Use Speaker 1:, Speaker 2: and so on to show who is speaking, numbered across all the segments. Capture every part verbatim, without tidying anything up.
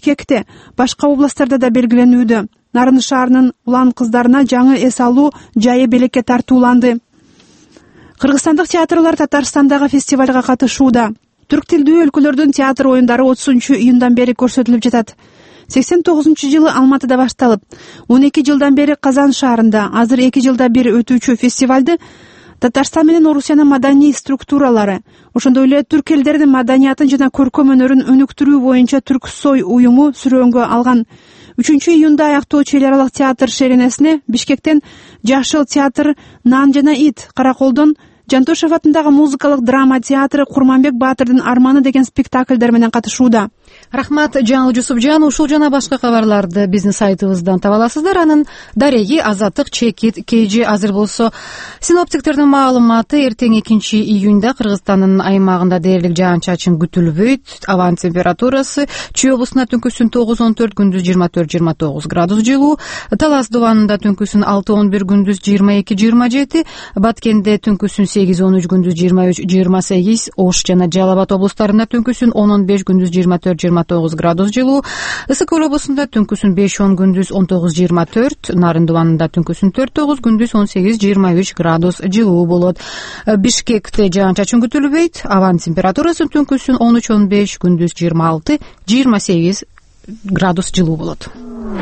Speaker 1: Бишкекте, башка областтарда да белгиленүүдө. Нарын шаарынын улан кыздарына жаңы эс алуу жайы белекке тартууланды. Кыргызстандык театрлар Татарстандагы фестивалга катышууда. Түрк тилдүү өлкөлөрдүн театр оюндары отузунчу июндан бери көрсөтүлүп жатат. сексен тогузунчу жылы Алматыда башталып, он эки жылдан бери Казан шаарында, азыр эки жылда бир өтүүчү фестивалды Татарстан менен Орусиянын маданий структуралары, ошондой эле түрк элдеринин маданиятын жана көркөм өнөрүн өнүктүрүү боюнча Түрксой уюму сүрөөнгө алган. үчүнчү июнда аяктоочу эл аралык театр шеренесине Бишкектен Жашыл театр, Нан жана Ит, Караколдон Жантошев атындагы музыкалык драма театры Курманбек Баатырдын арманы деген спектакльдер менен катышууда.
Speaker 2: Рахмат, Жаңыл Жусупжан. Ушул жана башка кабарларды биздин сайтыбыздан таба аласыздар. Анын дареги, Азаттык, Чекит, Кейжи азыр болсо синоптиктердин маалыматы эртең экинчи июнда Кыргызстандын аймагында дээрлик жаан-чачын күтүлбөйт. Абанын температурасы Чүй облусунда түнкүсүн тогуз он төрт, күндүз жыйырма төрт жыйырма тогуз градус жылуу, Талас дубанында түнкүсүн алты он бир, күндүз жыйырма эки жыйырма жети, Баткенде түнкүсүн сегиз он үч, күндүз жыйырма үч жыйырма сегиз, Ош жана Жалал Абад облустарында түнкүсүн он он беш, күндүз жыйырма төрт жыйырма тогуз градус жылуу, Ысык Көл облусунда түнкүсүн беш он, күндүз он тогуз жыйырма төрт, Нарын дубанында түнкүсүн төрт тогуз, күндүз он сегиз жыйырма үч градус жылуу болот. Бишкекте жаан-чачын күтүлбөйт. Абанын температурасы түнкүсүн он үч он беш, күндүз жыйырма алты жыйырма сегиз градус жылуу болот.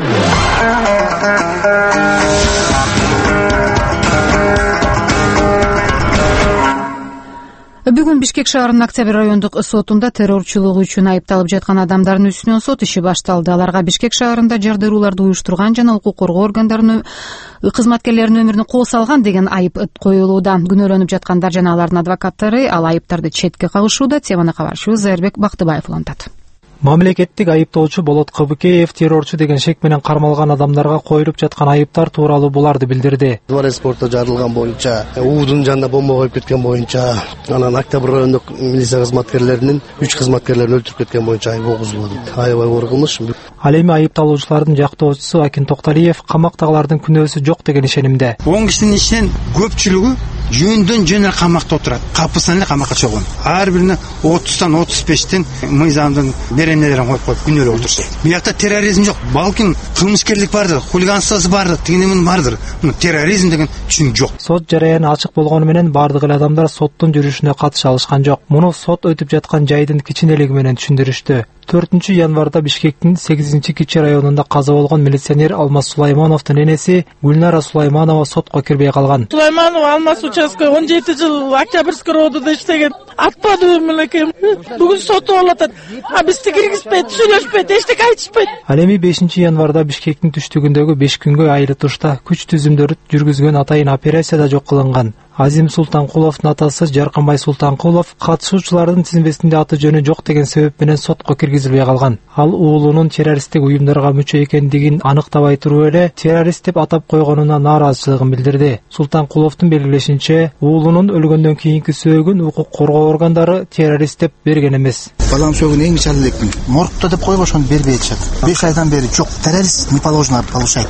Speaker 2: Бүгүн Бишкек шаарынын Октябрь райондук сотунда террорчулук үчүн айыпталып жаткан адамдардын үстүнөн сот иши башталды. Аларга Бишкек шаарында жардырууларды уюштурган жана укук коргоо органдарынын кызматкерлеринин өмүрүнө кол салган деген айып коюлууда. Күнөөлөнүп жаткандар жана алардын адвокаттары ал айыптарды четке кагышууда. Теманы кабарчыбыз Зайырбек Бактыбаев улантат.
Speaker 3: Мамлекеттик айыптоочу Болот Кыбыкеев террорчу деген шек менен кармалган адамдарга коюлуп жаткан айыптар тууралуу буларды билдирди.
Speaker 4: Дворец спорта жарылган боюнча, Уудун жанында бомба коюп кеткен боюнча, анан Октябрь райондук милиция кызматкерлеринин үч кызматкерлерин өлтүрүп кеткен боюнча айып огузулду. Аябай оор кылмыш.
Speaker 3: Ал эми айыпталуучулардын жактоочусу Акин Токталиев камактагылардын күнөөсү жок деген ишенимде.
Speaker 5: он кишинин ичинен көпчүлүгү жөндөн жөн камакта отурат. Капысынан эле камакка чогон. Ар бирине отуздан отуз бештен мыйзамдын беренелерин коюп коюп күнөөлөп отурушат. Буякта терроризм жок. Балким кылмышкерлик бардыр, хулиганствосы бардыр, тигинемин бардыр. Терроризм деген түшүнүк жок.
Speaker 3: Сот жараяны ачык болгону менен бардык эле адамдар соттун жүрүшүнө катыша алышкан жок. Муну сот өтүп жаткан жайдын кичинелиги менен түшүндүрүштү. төртүнчү январда Бишкектин сегизинчи Кичи районунда каза болгон милиционер Алмаз Сулаймановдун энеси Гүлнара Сулайманова сотко кирбей калган.
Speaker 6: Сулайманова Алмаз участка он жети жыл Октябрьский роодуда иштеген. Атпады мылекем. Бүгүн соту болуп атат. А бизди киргизбейт, сүйлөшпөйт, эчтеке айтышпайт.
Speaker 3: Ал эми бешинчи январда Бишкектин түштүгүндөгү беш күнгө айрытышта күч түзүмдөрү жүргүзгөн атайын операция да жок кылынган. Азим Султанкуловдун атасы Жарканбай Султанкулов катышуучулардын тизмесинде аты жөнү жок деген себеп менен сотко киргизилбей калган. Ал уулунун террористтик уюмдарга мүчө экендигин аныктабай туруп эле террорист деп атап койгонуна нааразычылыгын билдирди. Султанкуловдун белгилешинче, уулунун өлгөндөн кийинки сөөгүн укук коргоо органдары террорист деп берген эмес.
Speaker 7: Балам сөөгүн эң чал элекмин. Моргто деп койгон ошону бербей атышат. беш айдан бери жок, террорист не положено получать.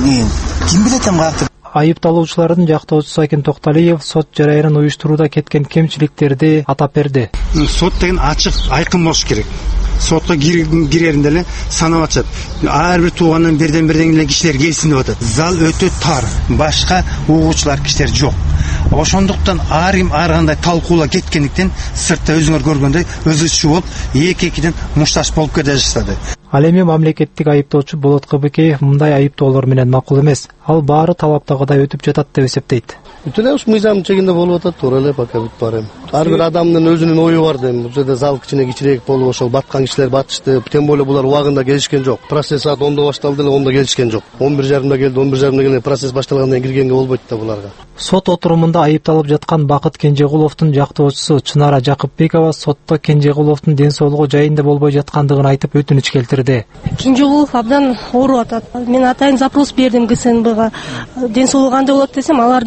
Speaker 7: Ким билет эми каяктыр?
Speaker 3: Айыпталуучулардын жактоочусу Акин Токталиев сот жараянын уюштурууда кеткен кемчиликтерди атап берди.
Speaker 5: Сот деген ачык, айкын болуш керек. Сотко киреринде эле санап атышат. Ар бир туугандан берден берден эле кишилер келсин деп атат. Зал өтө тар, башка угуучулар кишилер жок. Ошондуктан ар ким ар кандай талкуула кеткендиктен сыртта өзүңөр көргөндөй өзүчү болуп, эки-экиден мушташ болуп кете баштады.
Speaker 3: Ал эми мамлекеттик айыптоочу Болот Кыбыкеев мындай айыптоолор менен макул эмес. Ал баары талаптагыдай өтүп жатат деп эсептейт.
Speaker 4: Бүт эле ушу мыйзам чегинде болуп атат, туура эле пока бүт бар эми. Ар бир адамдын өзүнүн ою бар дейм. Бул жерде зал кичине кичирээк болуп, ошол баткан кишилер батышты. Тем более булар убагында келишкен жок. Процесс саат ондо башталды эле, ондо келишкен жок. он бир жарымда келди, он бир жарымда келген процесс башталгандан кийин киргенге болбойт да буларга.
Speaker 3: Сот отурумунда айыпталып жаткан Бакыт Кенжегуловдун жактоочусу Чынара Жакыпбекова сотто Кенжегуловдун ден соолугу жайында болбой жаткандыгын айтып өтүнүч келтирди.
Speaker 8: Кенжегулов абдан ооруп атат. Мен атайын запрос бердим ГСНБга. Ден соолугу кандай болот десем, алар дагы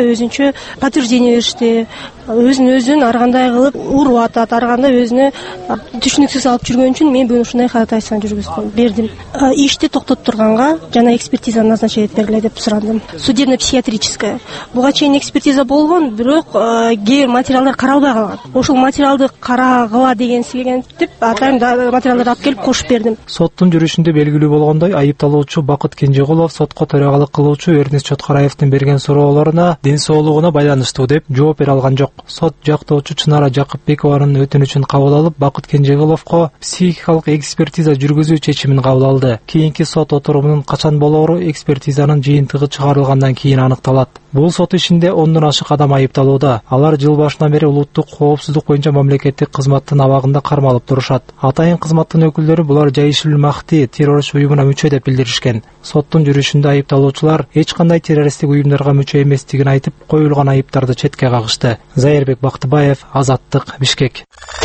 Speaker 8: өзүнчө подтверждение беришти. Өзүн өзүн ар кандай кылып уруп атат, ар кандай өзүнө түшүнүксүз алып жүргөн үчүн мен бүгүн ушундай ходатайство жүргүздүм, бердим. Ишти токтотуп турганга жана экспертиза назначение бергиле деп сурандым. Судебно-психиатрическая. Буга чейин экспертиза болгон, бирок кээ бир материалдар каралбай калган. Ошол материалды карагыла деген силегентип, атайм материалдарды алып келип кошуп бердим.
Speaker 3: Соттун жүрүшүндө белгилүү болгондой, айыпталуучу Бакыт Кенжеголов сотко төрагалык кылуучу Эрнест Чоткараевдин берген суроолоруна ден соолугуна байланыштуу деп жооп бере алган жок. Сот жактоочу Чынара Жакыпбекованын өтүнүчүн кабыл алып, Бакыт Кенжеголовго психикалык экспертиза жүргүзүү чечимин кабыл алды. Кийинки сот отурумунун качан болоору экспертизанын жыйынтыгы чыгарылгандан кийин аныкталат. Бул сот ишинде ондон ашык адам айыпталууда. Алар жыл башынан бери улуттук коопсуздук боюнча мамлекеттик кызматтын абагында кармалып турушат. Атайын кызматтын өкүлдөрү булар Жайшул Махти террорист уюмуна мүчө деп билдиришкен. Соттун жүрүшүндө айыпталуучулар эч кандай террористтик уюмдарга мүчө эместигин айтып, коюлган айыптарды четке кагышты. Зайырбек Бактыбаев, Азаттык, Бишкек.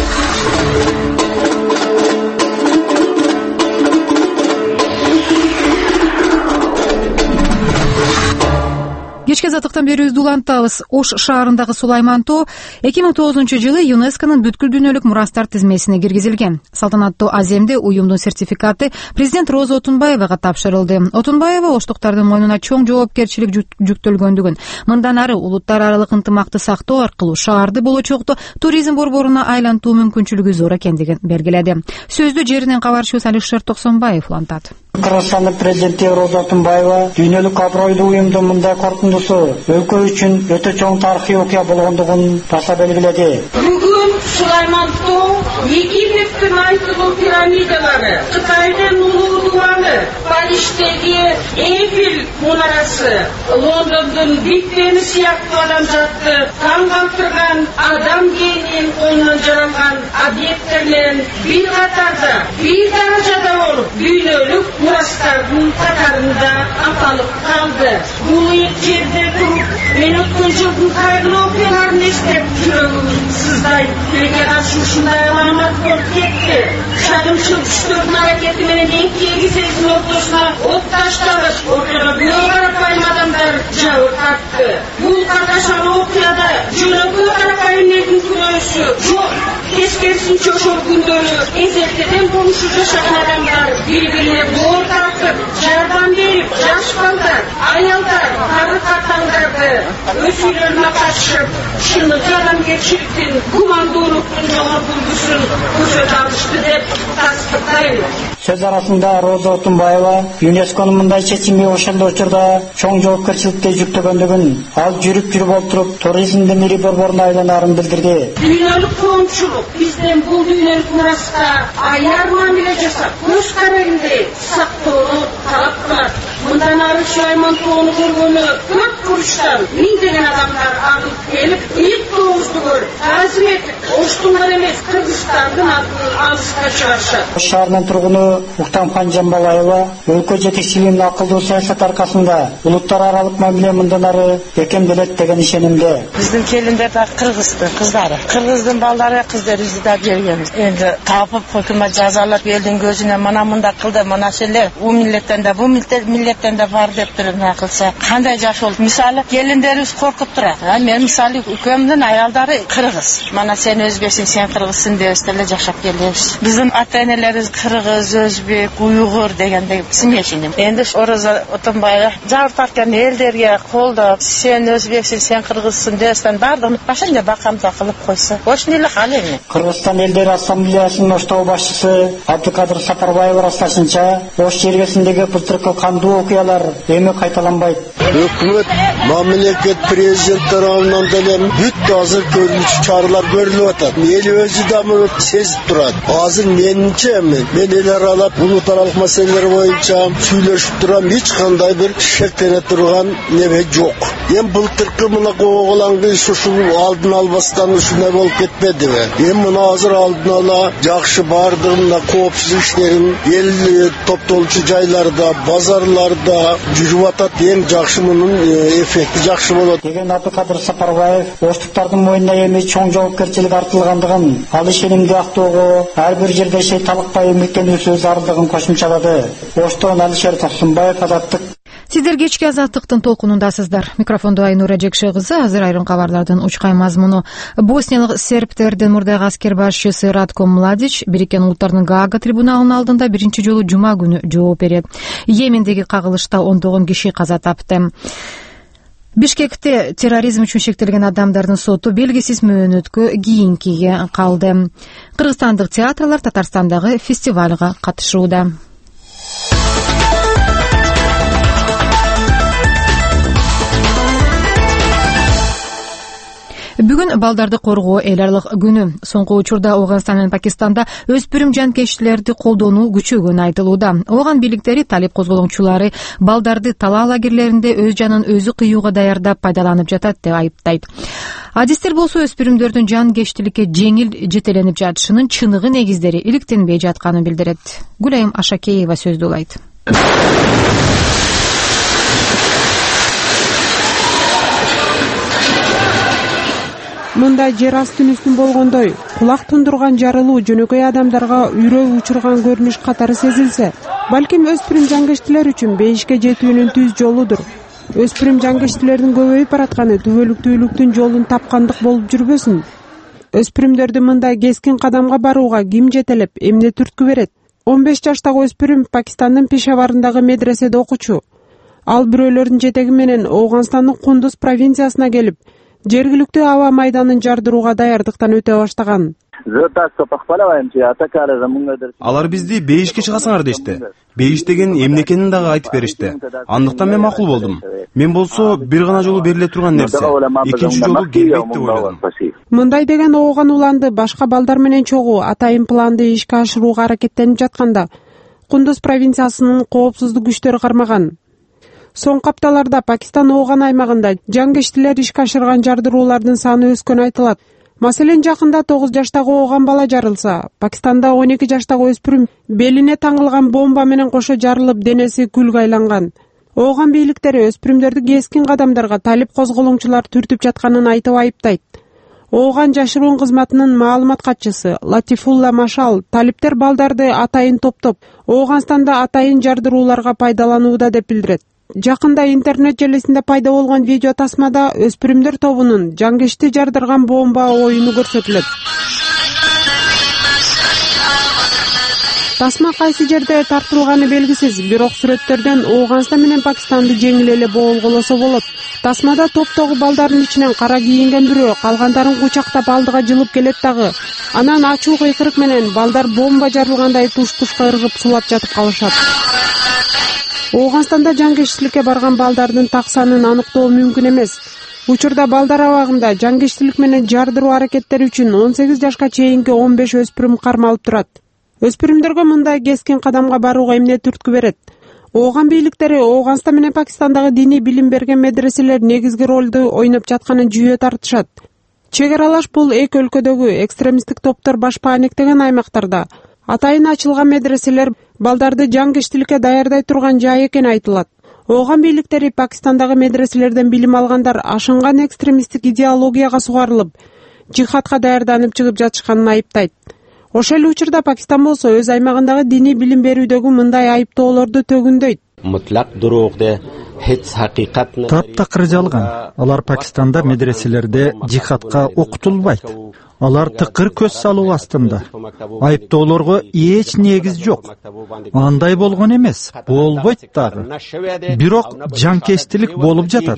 Speaker 2: Кечки азаттыктан берүүбүздү улантабыз. Ош шаарындагы Сулайман тоо эки миң тогузунчу жылы ЮНЕСКОнун бүткүл дүйнөлүк мурастар тизмесине киргизилген. Салтанаттуу аземде уюмдун сертификаты президент Роза Отунбаевага тапшырылды. Отунбаева оштуктардын мойнуна чоң жоопкерчилик жүктөлгөндүгүн, мындан ары улуттар аралык ынтымакты сактоо аркылуу шаарды болочокто туризм борборуна айлантуу мүмкүнчүлүгү зор экендигин белгиледи. Сөздү жеринен кабарчыбыз Алишер Токсонбаев улантат.
Speaker 9: Кыргызстандын президенти Роза Отунбаева дүйнөлүк абройлуу уюмдун мындай коркундусу өлкө үчүн өтө чоң тарыхый окуя болгондугун баса белгиледи.
Speaker 10: Бүгүн Сулайман тоо Египеттин айтылуу пирамидалары, Кытайдын улуу дубаны, Париждеги Эйфель мунарасы, Лондондун Биг Бени сыяктуу адамзатты таң калтырган адам генийин колунан жаралган объекттер менен бир катарда, бир даражада болуп, дүйнөлүк мурастардын катарында аталып калды. Бул жерде туруп, мен өткөн жылдын кайгылуу окуяларын эстеп жүрөгүм сыздайт. Тилекке каршы ушундай аламат болуп кетти. Шагымчыл күчтөрдүн аракети менен эң кийинки элдин ортосуна от ташталып, ортого бирөө карапайым адамдар жабыр тартты. Бул каташан окуяда жөнөкөй карапайым элдин күнөөсү жок. Тескерисинче ошол күндөрү эзертеден болушу жашаган адамдар бири-бирине боор тартып, жардам берип, жаш балдар, аялдар, кары картаңдарды өз үйлөрүнө катышып, чыныгы адамгерчиликтин, гумандуулуктун жогорку үлгүсүн көрсөтө алышты деп тастыктайм.
Speaker 9: Сөз арасында Роза Отунбаева ЮНЕСКонун мындай чечими ошондой учурда чоң жоопкерчиликке жүктөгөндүгүн, ал жүрүп жүрүп олтуруп туризмдин ири борборуна айланаарын билдирди.
Speaker 10: Дүйнөлүк коомчулук бизден бул дүйнөлүк мураста аяр мамиле жасап, көз карайындай сактоону талап кылат. Мындан ары Сулайман тоону көргөнү төрт бурчтан миңдеген адамдар агылып келип, илик тообузду көрүп, таазим этип, Оштун гана эмес, Кыргызстандын атын алыска чыгарышат.
Speaker 9: Ош шаарынын тургуну Уктамхан Жамбалаева өлкө жетекчилигинин акылдуу саясат аркасында улуттар аралык мамиле мындан ары бекемделет деген ишенимде.
Speaker 11: Биздин келиндер да Кыргыздын кыздары, Кыргыздын балдары кыздырыбызды да бергенбиз. Энди тапып өкмөт жазалап элдин көзүнө мына мында кылды, мына шелер у миллеттен да бу миллеттен да бар деп туруп мына кылса, кандай жаш болду. Мисалы, келиндерибиз коркуп турат. Мен мисалы үкөмдүн аялдары кыргыз. Мана сен өзбексиң, сен кыргызсың деп эле жашап келебиз. Биздин ата-энелерибиз кыргыз, өзбек, уйгур дегендей смешанный. Энди Роза Отунбаева жабыр тарткан элдерге колдоп, сен өзбексиң, сен кыргызсың десен бардыгын ошондой бакамда кылып койсо, ошондой эле кал эми.
Speaker 9: Кыргызстан элдер ассамблеясынын Оштоо башчысы Абдыкадыр Сапарбаев ырасташынча, Ош жергесиндеги былтыркы кандуу окуялар эми кайталанбайт.
Speaker 12: Өкмөт, мамлекет президент тарабынан деле бүт азыр көрүнүш чаралар көрүлүп атат. Эл өзү да муну сезип турат. Азыр менимче мен эл аралап улут аралык маселелер боюнча сүйлөшүп турам, эч кандай бир шектене турган неме жок. Эми былтыркы мына кооголаңды ушул алдын албастан ушундай болуп кетпедиби? Эми мына азыр алдын ала жакшы бардыгында коопсуздук иштерин эл топтолчу жайларда, базарларда жүрүп атат. Эң жакшы мунун эффекти жакшы болот
Speaker 9: деген Абдыкадыр Сапарбаев оштуктардын мойнуна эми чоң жоопкерчилик артылгандыгын, ал ишенимди актоого ар бир жерде шейталыкпай үмүттөнүүсү зарылдыгын кошумчалады. Оштон Алишер Токсонбаев, Азаттык.
Speaker 2: Сиздер кечки азаттыктын толкунундасыздар. Микрофондо Айнура Жекше кызы. Азыр айрым кабарлардын учкай мазмуну. Босниялык сербтердин мурдагы аскер башчысы Радко Младич Бириккен Улуттардын Гаага трибуналынын алдында биринчи жолу жума күнү жооп берет. Йемендеги кагылышта ондогон киши каза тапты. Бишкекте терроризм үчүн шектелген адамдардын соту белгисиз мөөнөткө кийинкиге калды. Кыргызстандык театрлар Татарстандагы фестивалга катышууда. Бүгүн балдарды коргоо эл аралык күнү. Соңку учурда Ауганстан менен Пакистанда өспүрүм жанкечтилерди колдонуу күчөйгөнү айтылууда. Ооган бийликтери талип козголоочулары балдарды талаа лагерлеринде өз жанын өзү кыюуга даярдап пайдаланып жатат деп айыптайт. Адистер болсо өспүрүмдөрдүн жанкечтиликке жеңил жетеленип жатышынын чыныгы негиздери иликтенбей жатканын билдирет. Гүлайым Ашакеева сөздү улайт.
Speaker 13: Мында жер астын-үстүн болгондой кулак тундурган жарылуу жөнөкөй адамдарга үйрөө учурган көрүнүш катары сезилсе, балким өспүрүм жанкечтилер үчүн бейишке жетүүнүн түз жолудур. Өспүрүм жанкечтилердин көбөйүп баратканы түбөлүктүүлүктүн жолун тапкандык болуп жүрбөсүн. Өспүрүмдөрдү мындай кескин кадамга барууга ким жетелеп, эмне түрткү берет? он беш жаштагы өспүрүм Пакистандын Пешаварындагы медреседе окучу. Ал бирөөлөрдүн жетеги менен Ауганстандын Кундуз провинциясына келип, жергиликтүү аба майданын жардырууга даярдыктан өтө баштаган.
Speaker 14: Алар бизди бейишке чыгасыңар дешти. Бейиш деген эмне экенин дагы айтып беришти. Андыктан мен макул болдум. Мен болсо бир гана жолу бериле турган нерсе. Экинчи жолу келбейт деп ойладым.
Speaker 13: Мындай деген ооган уланды башка балдар менен чогуу атайын планды ишке ашырууга аракеттенип жатканда Кундуз провинциясынын коопсуздук күчтөрү кармаган. Соңку апталарда Пакистан ооган аймагында жанкечтилер ишке ашырган жардыруулардын саны өскөнү айтылат. Маселен, жакында тогуз жаштагы ооган бала жарылса, Пакистанда он эки жаштагы өспүрүм белине таңылган бомба менен кошо жарылып, денеси күлгө айланган. Ооган бийликтери өспүрүмдөрдү кескин кадамдарга талип козголоочулар түртүп жатканын айтып айыптайт. Ооган жашыруун кызматынын маалымат катчысы Латифулла Машал талиптер балдарды атайын топтоп, Ауганстанда атайын жардырууларга пайдаланууда деп билдирет. Жакында интернет желесинде пайда болгон видео тасмада өспүрүмдөр тобунун жанкечти жардырган бомба оюну көрсөтүлөт. Тасма кайсы жерде тартылганы белгисиз, бирок сүрөттөрдөн Ауганстан менен Пакистанды жеңил эле боолголосо болот. Тасмада топтогу балдардын ичинен кара кийинген бирөө калгандарын кучактап алдыга жылып келет дагы. Анан ачуу кыйкырык менен балдар бомба жарылгандай туш-тушка ыргып сулап жатып калышат. Ауганстанда жанкечтиликке барган балдардын так санын аныктоо мүмкүн эмес. Учурда балдар абагында жанкечтилик менен жардыруу аракеттери үчүн он сегиз жашка чейинки он беш өспүрүм кармалып турат. Өспүрүмдөргө мындай кескин кадамга барууга эмне түрткү берет? Ооган бийликтери Ауганстан менен Пакистандагы диний билим берген медреселер негизги ролду ойноп жатканын жүйө тартышат. Чек аралаш бул эки өлкөдөгү экстремисттик топтор баш паанектеген аймактарда атайын ачылган медреселер балдарды жанкечтиликке даярдай турган жай экени айтылат. Ооган бийликтери Пакистандагы медреселерден билим алгандар ашынган экстремисттик идеологияга сугарылып, жихадка даярданып чыгып жатышканын айыптайт. Ошол эле учурда Пакистан болсо өз аймагындагы диний билим берүүдөгү мындай айыптоолорду төгүндөйт.
Speaker 15: Таптакыр жалган. Алар Пакистанда медреселерде жихадка окутулбайт. Алар тыкыр көз салуу астында. Айыптоолорго эч негиз жок. Андай болгон эмес, болбойт дагы. Бирок жанкечтилик болуп жатат.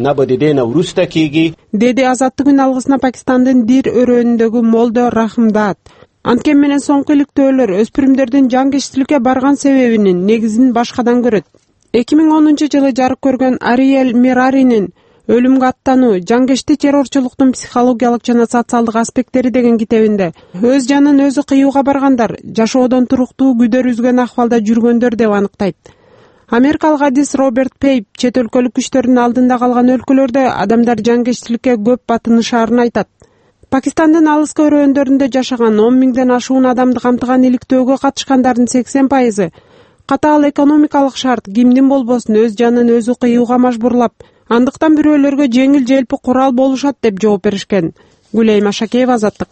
Speaker 13: Деди Азаттыгын алгысына Пакистандын Дир өрөөнүндөгү Молдо Рахмдат. Анткени менен соңку иликтөөлөр өспүрүмдөрдүн жанкечтиликке барган себебинин негизин башкадан көрөт. эки миң онунчу жылы жарык көргөн Ариэль Мераринин «Өлүмгө аттануу: жанкечти террорчулуктун психологиялык жана социалдык аспекттери» деген китебинде өз жанын өзү кыюуга баргандар жашоодон туруктуу күдөр үзгөн акыбалда жүргөндөр деп аныктайт. Америкалык адис Роберт Пейп чет өлкөлүк күчтөрдүн алдында калган өлкөлөрдө адамдар жанкечтиликке көп батынышаарын айтат. Пакистандын алыскы өрөөндөрүндө жашаган он миңден ашуун адамды камтыган иликтөөгө катышкандардын сексен пайызы катаал экономикалык шарт кимдин болбосун өз жанын өзү кыюуга мажбурлап, андыктан бирөөлөргө жеңил желпи курал болушат деп жооп беришкен. Гүлайым Ашакеева, Азаттык.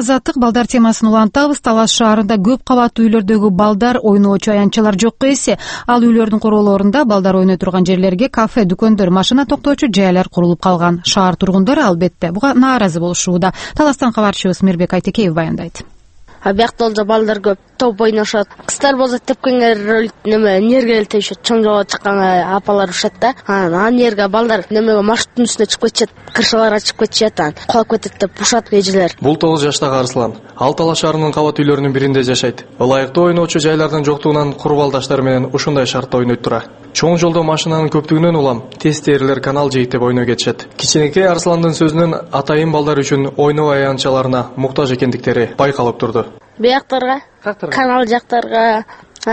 Speaker 2: Азаттык балдар темасын улантабыз. Талас шаарында көп кабаттуу үйлөрдөгү балдар ойноочу аянтчалар жокко эсе. Ал үйлөрдүн короолорунда балдар ойной турган жерлерге кафе, дүкөндөр, машина токтоочу жайлар курулуп калган. Шаар тургундары албетте буга нааразы болушууда. Таластан кабарчыбыз Мирбек Айтекеев баяндайт.
Speaker 16: А биякта болсо балдар көп, топ ойношот. Кыздар болсо тепкенгер неме энергия элтешет, чоң жолго чыккан апалар ушат да. Анан энергия балдар немеге маршруттун үстүнө чыгып кетишет, крышаларга чыгып кетишет, анан кулап кетет деп ушат эжелер.
Speaker 17: Бул тогуз жаштагы Арслан Ал Талас шаарынын кабат үйлөрүнүн биринде жашайт. Ылайыктуу ойноочу жайлардын жоктугунан курбалдаштары менен ушундай шартта ойнойт тура. Чоң жолдо машинанын көптүгүнөн улам тез терилер канал жээктеп ойной кетишет. Кичинекей Арсландын сөзүнөн атайын балдар үчүн ойноо аянтчаларына муктаж экендиктери байкалып турду.
Speaker 16: Бияктарга, канал жактарга,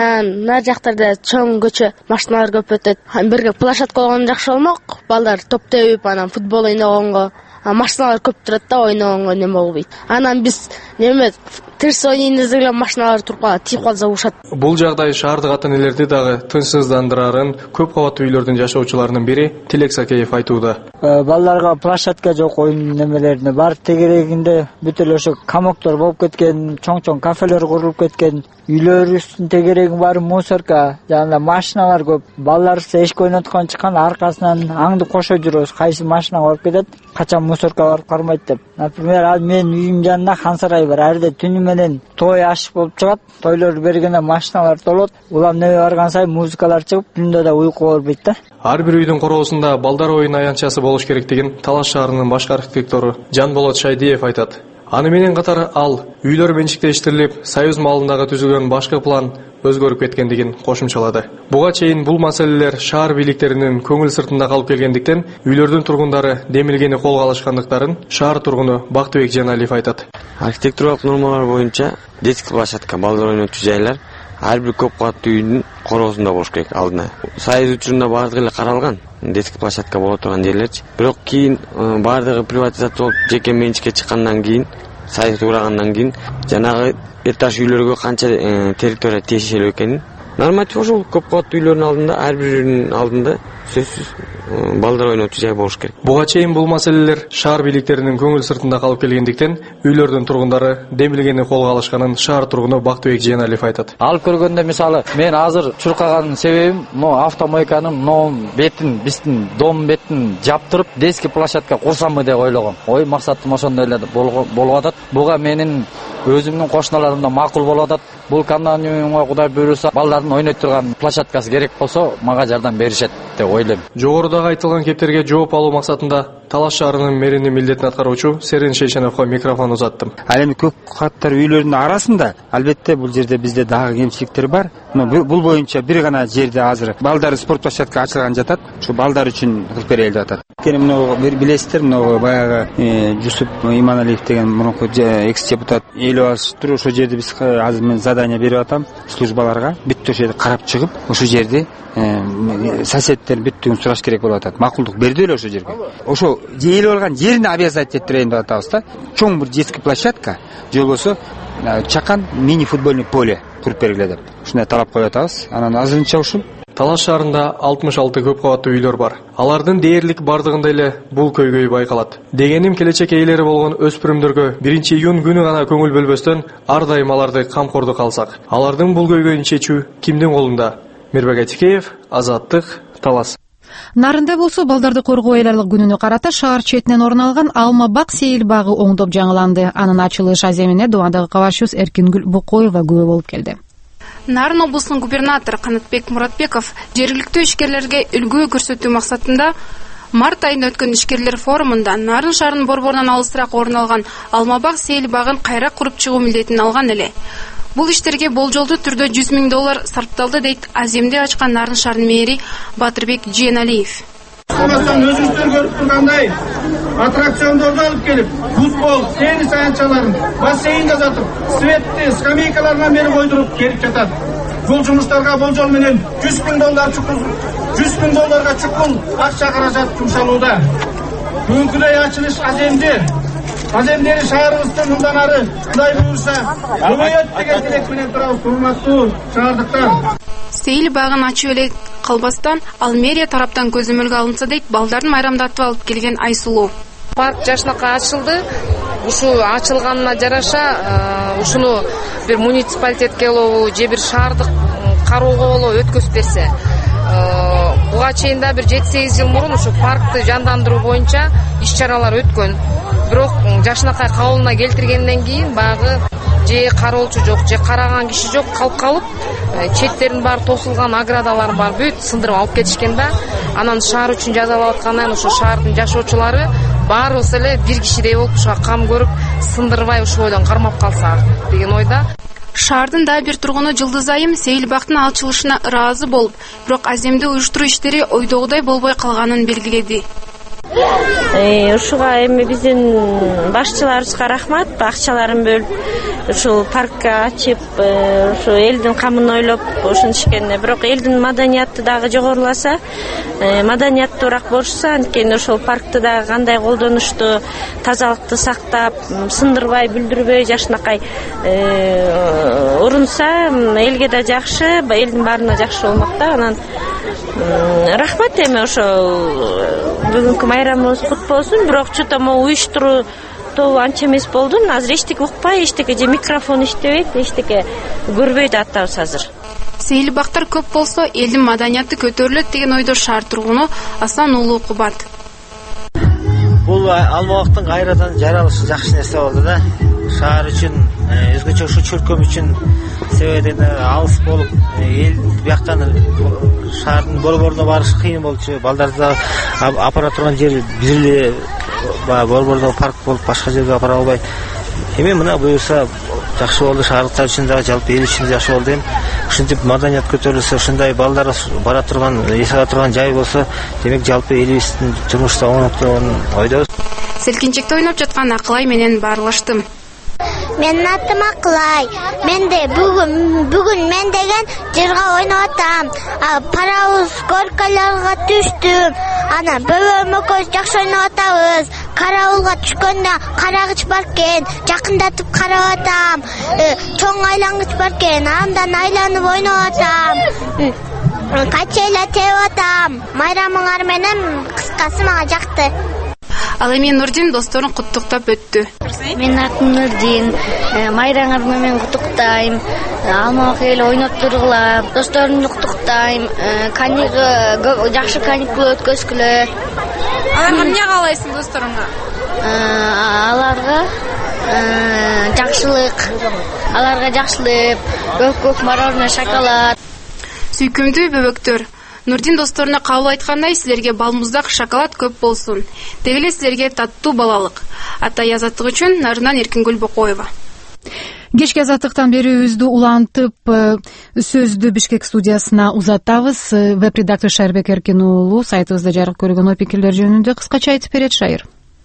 Speaker 16: нар жактарда чоң көчө машиналар көп өтөт. Бирге площадка болгон жакшы болмок. Балдар топ тебип, анан футбол ойногонго, машиналар көп турат да, ойногонго неме болбойт. Анан биз неме терс ойнойбуз деген машиналар туруп калат, тийип калса ушат.
Speaker 17: Бул жагдай шаардык ата энелерди дагы тынчсыздандырарын көп кабаттуу үйлөрдүн жашоочуларынын бири Тилек Сакеев айтууда.
Speaker 18: Балдарга площадка жок, ойын немелерине бар. Тегерегинде бүт эле ошо камоктор болуп кеткен, чоң-чоң кафелер курулуп кеткен. Үйлөрүбүздүн тегерегин баары мусорка, жана машиналар көп. Балдар эшик ойноткон чыккан, аркасынан аңды кошо жүрөбүз, кайсы машина барып кетет, качан мусорка барып кармайт деп. Например, ал менин үйүм жанында Хан сарайы бар. Арда түнү менен той аш болуп чыгат, тойлор бергенде машиналар толот. Улам неме барган сайын музыкалар чыгып, түндө да уйку болбойт да.
Speaker 17: Ар бир үйдүн короосунда балдар оюн аянтчасы болуш керектигин Талас шаарынын башкы архитектору Жанболот Шайдиев айтат. Аны менен катар ал үйлөр менчиктештирилип, Союз маалындагы түзүлгөн башкы план өзгөрүп кеткендигин кошумчалады. Буга чейин бул маселелер шаар бийликтеринин көңүл сыртында калып келгендиктен үйлөрдүн тургундары демилгени колго алышкандыктарын шаар тургуну Бактыбек Жаналиев айтат.
Speaker 19: Архитектуралык нормалар боюнча детский площадка, балдар ойнотуу жайлар ар бир көп кабаттуу үйдүн короосунда болуш керек алдына. Союз учурунда баардыгы эле каралган детский площадка боло турган жерлерчи. Бирок кийин баардыгы приватизация болуп жеке менчикке чыккандан кийин, союз урагандан кийин жанагы этаж үйлөргө канча территория тиешелүү экенин норматив ошол көп кабаттуу үйлөрдүн алдында, ар биринин алдында сөзсүз балдар ойнотуу жай болуш керек.
Speaker 17: Буга чейин бул маселелер шаар бийликтеринин көңүл сыртында калып келгендиктен үйлөрдүн тургундары демилгени колго алышканын шаар тургуну Бактыбек Жeenалиев айтат.
Speaker 20: Алып көргөндө мисалы мен азыр чуркаганын себебим могу автомойканын могу бетин, биздин дом бетин жаптырып детский площадка курсамбы деп ойлогом. Ой, максатым ошондой эле болуп атат. Буга менин өзүмдүн кошуналарымда макул болуп атат. Бул кондоминиумга Кудай буйруса балдардын ойной турган площадкасы керек болсо мага жардам беришет деп ойлойм.
Speaker 17: Жогорудагы айтылган кептерге жооп алуу максатында Талас шаарынын мэринин милдетин аткаруучу Серин Шейшеновго микрофон узаттым.
Speaker 21: Ал эми көп каттар үйлөрдүн арасында албетте бул жерде бизде дагы кемчиликтер бар. Бул боюнча бир гана жерде азыр балдар спорт площадка ачылган жатат. Ушу балдар үчүн кылып берели деп атат. Кene мына билесиздер, мына баягы Жусуп Иманалиев деген мурунку экс депутат элүү ошол жерде биз азыр мен задание берип атам службаларга. Бүт ошол жерде карап чыгып, ошол жерде соседтер бүттүгүн сураш керек болуп атат. Макулдук берди эле ошол жерге. Ошо ээлеп алган жерин обязать эттерейин деп атабыз да. Чоң бир детский площадка, же болбосо чакан мини футбольный поле куруп бергиле деп. Ушундай талап коюп атабыз. Анан азырынча ушул
Speaker 17: Талас шаарында алтымыш алты көп кабаттуу үйлөр бар. Алардын дээрлик бардыгында эле бул көйгөй байкалат. Дегеним келечек ээлери болгон өспүрүмдөргө биринчи июнь күнү гана көңүл бөлбөстөн ар дайым аларды камкордук алсак, алардын бул көйгөйүн чечүү кимдин колунда? Мирбек Айтекеев, Азаттык, Талас.
Speaker 2: Нарында болсо балдарды коргоо ыйларлык күнүнө карата шаар четинен орун алган Алма бак сейил багы оңдоп жаңыланды. Анын ачылыш аземине Дубандагы кабарчыбыз Эркингүл Букоева күбө болуп келди.
Speaker 22: Нарын облусунун губернатору Канатбек Муратбеков жергиликтүү ишкерлерге үлгү көрсөтүү максатында март айында өткөн ишкерлер форумунда Нарын шаарынын борборунан алысыраак орун алган Алмабак сейил багын кайра куруп чыгуу милдетин алган эле. Бул иштерге болжолдуу түрдө жүз миң доллар сарпталды дейт аземде ачкан Нарын шаарынын мэри Батырбек Жeenалиев.
Speaker 23: Ошондон өзүңүздөр көрүп тургандай аттракциондорду алып келип, футбол, теннис аянтчаларын бассейнде жатып, светти скамейкаларына берип ойдуруп келип жатат. Бул жумуштарга болжол менен жүз миң доллар чукул, жүз миң долларга чукул акча каражат жумшалууда. Бүгүнкүдөй ачылыш аземде, аземдери шаарыбызды мындан ары Кудай буйруса көбөйөт деген тилек менен турабыз, урматтуу шаардыктар.
Speaker 22: Сейил багын ачып эле калбастан ал мэрия тараптан көзөмөлгө алынса дейт балдардын майрамдатып алып келген Айсулуу.
Speaker 1: Парк жашынакай ачылды. Ушул ачылганына жараша ушуну бир муниципалитетке болобу же бир шаардык кароого болобу өткөзүп берсе. Буга чейин да бир жети сегиз жыл мурун ушу паркты жандандыруу боюнча иш-чаралар өткөн. Бирок Жашынакай кабылына келтиргенден кийин багы же кароолчу жок, же караган киши жок калып калып, четтерин баары тосулган, оградаларын баары бүт сындырып алып кетишкен да. Анан шаар үчүн жазалап аткандан ушу шаардын жашоочулары баарыбыз эле бир кишидей болуп ушуга кам көрүп, сындырбай ушу бойдон кармап калсак деген ойда.
Speaker 22: Шаардын дагы бир тургуну Жылдыз Айым Сейилбактын ачылышына ыраазы болуп, бирок аземди уюштуруу иштери ойдогудай болбой калганын белгиледи.
Speaker 6: Ушуга эми биздин башчыларыбызга рахмат, акчаларын бөлүп ушул паркка ачып, ушу элдин камын ойлоп ушинтишкенине. Бирок элдин маданияты дагы жогоруласа, маданияттуураак болушса, анткени ошол паркты дагы кандай колдонушту, тазалыкты сактап, сындырбай, бүлдүрбөй Жашынакай урунса, элге да жакшы, элдин баарына жакшы болмок да. Анан рахмат эми ошол бүгүнкү майрамыбыз кут болсун. Бирок чото могу уюштуруу тобу анча эмес болду. Азыр эчтеке укпай, эчтеке же микрофон иштебейт, эчтеке көрбөй да атабыз азыр.
Speaker 22: Сейилбактар көп болсо элдин маданияты көтөрүлөт деген ойдо шаар тургуну Асан уулу Кубат.
Speaker 7: Бул Алмабактын кайрадан жаралышы жакшы нерсе болду да. Шаар үчүн, өзгөчө ушу чөлкөм үчүн себебен алыс болуп, эл бияктан шаардын борборуна барыш кыйын болчу. Балдарды апара турган жер бир эле борбордо парк болуп, башка жерге апара албай. Эми мына буюрса жакшы болду, шаардыктар үчүн дагы, жалпы эл үчүн жакшы болду. Эми ушинтип маданият көтөрүлсө, ушундай балдар бара турган, эсеге турган жай болсо, демек жалпы элибиздин жумушта оңоктогон ойдобуз.
Speaker 22: Селкинчекте ойноп жаткан Акылай менен баарлаштым.
Speaker 24: Менин атым Акылай. Мен де бүгүн бүгүн мен деген жырга ойноп атам. Парабыз горкаларга түштүм. Анан бөбөм экөөбүз жакшы ойноп атабыз. Карабылга түшкөндө карагыч бар экен, жакындатып карап атам. Чоң айлангыч бар экен, андан айланып ойноп атам. Качайла тебип атам. Майрамыңар менен кыскасы мага жакты.
Speaker 22: Ал эми Нурдин досторун куттуктап өттү.
Speaker 24: Менин атым Нурдин. Майраңар менен куттуктайм. Алмабак эл ойноп тургула. Досторумду куттуктайм. Каникул жакшы каникул өткөзгүлө.
Speaker 22: Аларга эмне каалайсың досторуңа?
Speaker 24: Аларга жакшылык. Аларга жакшылык, көк-көк мороженое, шоколад.
Speaker 22: Сүйкүмдүү бөбөктөр. Нурдин досторуна кабыл айткандай, силерге балмуздак, шоколад көп болсун. Деги эле силерге таттуу балалык. Атай азаттык үчүн Нарынан Эркингүл Бокоева.
Speaker 2: Кечки азаттыктан берүүбүздү улантып, сөздү Бишкек студиясына узатабыз. Веб-редактор Шайырбек Эркин уулу сайтыбызда жарык көргөн ой пикирлер жөнүндө кыскача айтып берет Шайыр.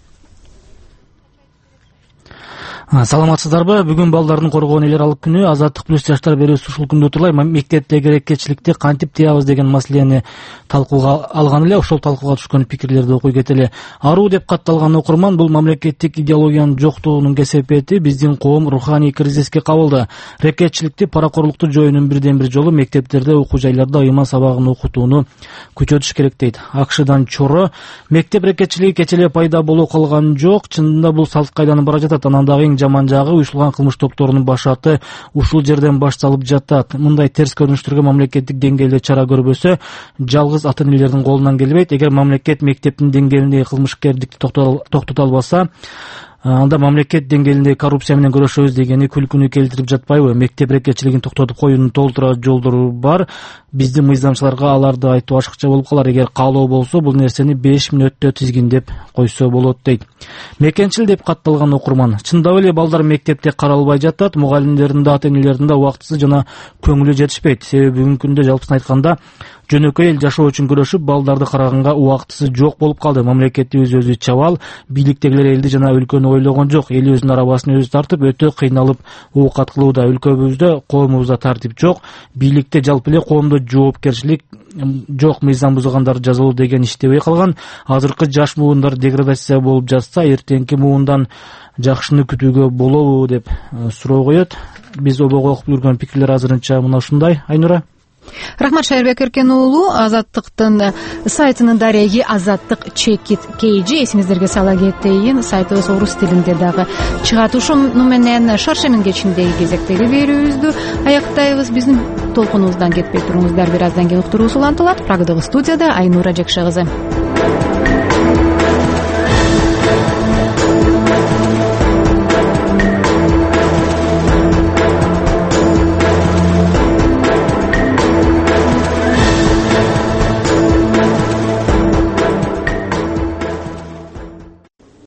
Speaker 25: Саламатсыздарбы? Бүгүн балдардын коргоон эл аралык күнү. Азаттык плюс жаштар берүүсү ушул күндө отурлай мектептеги эркечиликти кантип тыябыз деген маселени талкууга алган эле. Ошол талкууга түшкөн пикирлерди окуй кетели. Аруу деп катталган окурман бул мамлекеттик идеологиянын жоктугунун кесепети биздин коом руханий кризиске кабылды. Эркечиликти, паракорлукту жоюунун бирден бир жолу мектептерде, окуу жайларда ыйман сабагын окутууну күчөтүш керек дейт. Акшыдан чоро мектеп эркечилиги кечеле пайда боло калган жок. Чынында бул салт кайдан бара жатат? Анан дагы жаман жагы уюштурулган кылмыш топторунун башаты ушул жерден башталып жатат. Мындай терс көрүнүштөргө мамлекеттик деңгээлде чара көрбөсө, жалгыз ата энелердин колунан келбейт. Эгер мамлекет мектептин деңгээлинде кылмышкерликти токтото албаса, анда мамлекет деңгээлинде коррупция менен күрөшөбүз дегени күлкүнү келтирип жатпайбы? Мектеп эркечилигин токтотуп коюунун толтура жолдору бар. Биздин мыйзамчыларга аларды айтуу ашыкча болуп калар. Эгер каалоо болсо, бул нерсени беш мүнөттө тизгиндеп койсо болот дейт. Мекенчил деп катталган окурман. Чындап эле балдар мектепте каралбай жатат. Мугалимдердин да, ата энелердин да убактысы жана көңүлү жетишпейт. Себеби бүгүнкү күндө жалпысын айтканда жөнөкөй эл жашоо үчүн күрөшүп, балдарды караганга убактысы жок болуп калды. Мамлекетибиз өзү чабал, бийликтегилер элди жана өлкөнү ойлогон жок. Эл өзүнүн арабасын өзү тартып, өтө кыйналып оокат кылууда. Өлкөбүздө, коомубузда тартип жок. Бийликте жалпы эле коомдо жоопкерчилик жок, мыйзам бузгандарды жазалоо деген иштебей калган. Азыркы жаш муундар деградация болуп жатса, эртеңки муундан жакшыны күтүүгө болобу деп суроо коет. Биз обого окуп жүргөн пикирлер азырынча мына ушундай. Айнура.
Speaker 2: Рахмат, Шайырбек Эркен уулу. Азаттыктын сайтынын дареги азаттык чекит кейжи эсиңиздерге сала кетейин. Сайтыбыз орус тилинде дагы чыгат. Ушуну менен шаршемин кечиндеги кезектеги берүүбүздү аяктайбыз. Биздин толкунубуздан кетпей туруңуздар, бир аздан кийин уктуруусу улантылат. Программа студияда Айнура Жекше кызы.